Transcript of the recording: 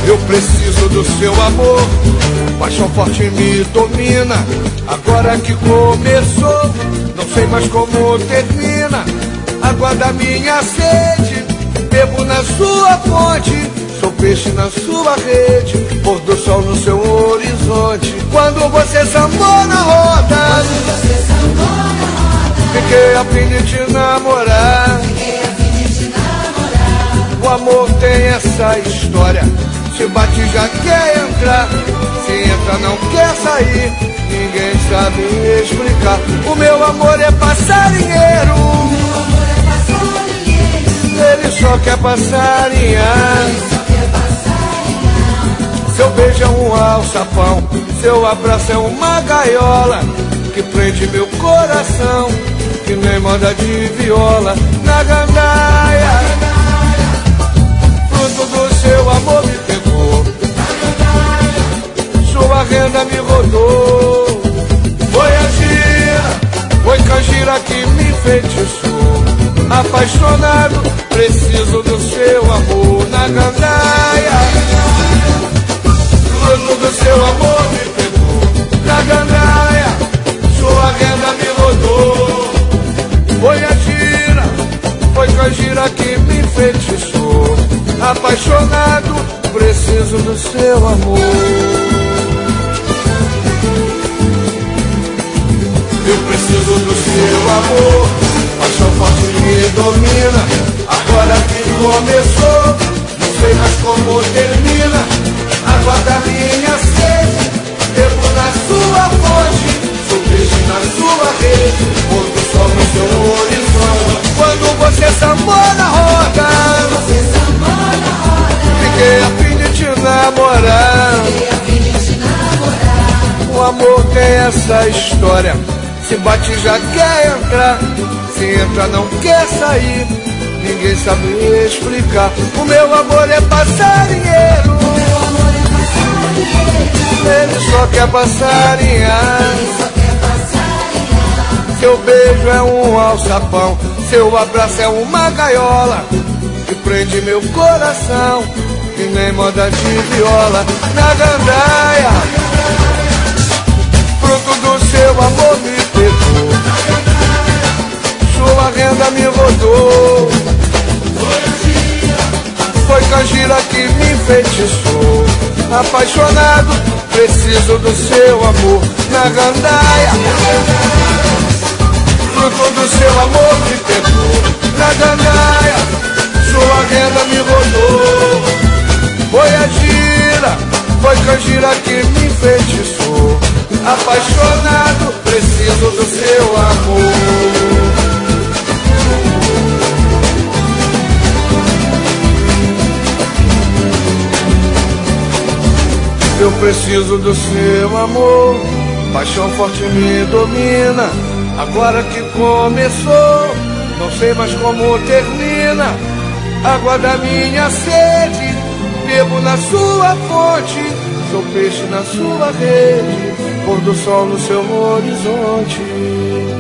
Eu preciso do seu amor, paixão forte me domina. Agora que começou, não sei mais como termina. Água da minha sede, bebo na sua fonte. Sou peixe na sua rede, pôr do sol no seu horizonte. Quando você sambou na roda, fiquei a fim de te namorar. O amor tem essa história, se bate já quer entrar, se entra não quer sair, ninguém sabe explicar. O meu amor é passarinheiro, ele só quer passarinhar. Seu beijo é um alçapão, seu abraço é uma gaiola que prende meu coração, que nem moda de viola na gandaia. Fruto do seu amor me pegou, sua renda me rodou. Foi a gira, foi canjira que me enfeitiçou. Apaixonado, preciso do seu amor na gandaia. Fruto do seu amor me pegou na gandaia, sua renda me rodou. Foi a gira, foi canjira que me enfeitiçou. Apaixonado, preciso do seu amor. Eu preciso do seu amor, paixão forte me domina. Agora que começou, não sei mais como termina. Água da minha sede, bebo na sua fonte. Sou peixe na sua rede, pôr do sol no seu horizonte. Quando você sambou na roda, fiquei a fim de te namorar. O amor tem essa história, se bate já quer entrar, se entra não quer sair, ninguém sabe explicar. O meu amor é passarinheiro, ele só quer passarinhar. Seu beijo é um alçapão, seu abraço é uma gaiola que prende meu coração, que nem moda de viola na gandaia. Fruto do seu amor me pegou, sua renda me rodou. Foi canjira que me enfeitiçou. Apaixonado, preciso do seu amor na gandaia. Fruto do seu amor me pegou na gandaia, sua renda me rodou. Foi a gira, foi canjira que me enfeitiçou. Apaixonado, preciso do seu amor. Eu preciso do seu amor, paixão forte me domina. Agora que começou, não sei mais como termina. Água da minha sede, bebo na sua fonte. Sou peixe na sua rede, pôr do sol no seu horizonte.